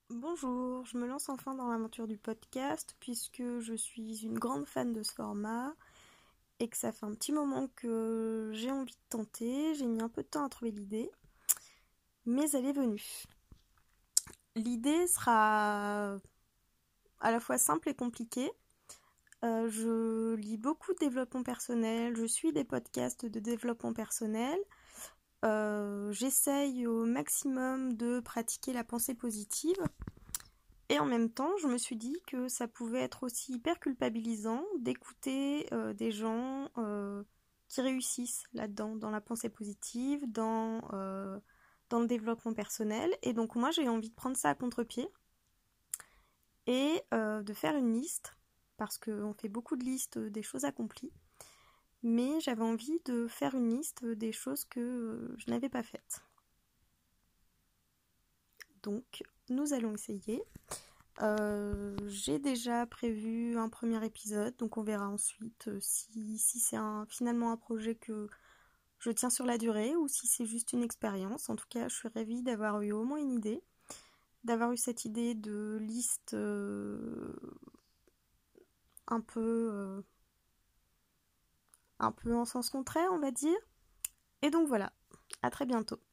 Bonjour, je me lance enfin dans l'aventure du podcast puisque je suis une grande fan de ce format et que ça fait un petit moment que j'ai envie de tenter. J'ai mis un peu de temps à trouver l'idée, mais elle est venue. L'idée sera à la fois simple et compliquée. Je lis beaucoup de développement personnel, je suis des podcasts de développement personnel. J'essaye au maximum de pratiquer la pensée positive. Et en même temps, je me suis dit que ça pouvait être aussi hyper culpabilisant d'écouter des gens qui réussissent là-dedans, dans la pensée positive, dans le développement personnel. Et donc moi, j'ai envie de prendre ça à contre-pied et de faire une liste, parce qu'on fait beaucoup de listes des choses accomplies, mais j'avais envie de faire une liste des choses que je n'avais pas faites. Donc, nous allons essayer. J'ai déjà prévu un premier épisode, donc on verra ensuite si c'est finalement un projet que je tiens sur la durée ou si c'est juste une expérience. En tout cas, je suis ravie d'avoir eu au moins une idée, d'avoir eu cette idée de liste un peu, euh, un peu en sens contraire, on va dire. Et donc voilà, à très bientôt.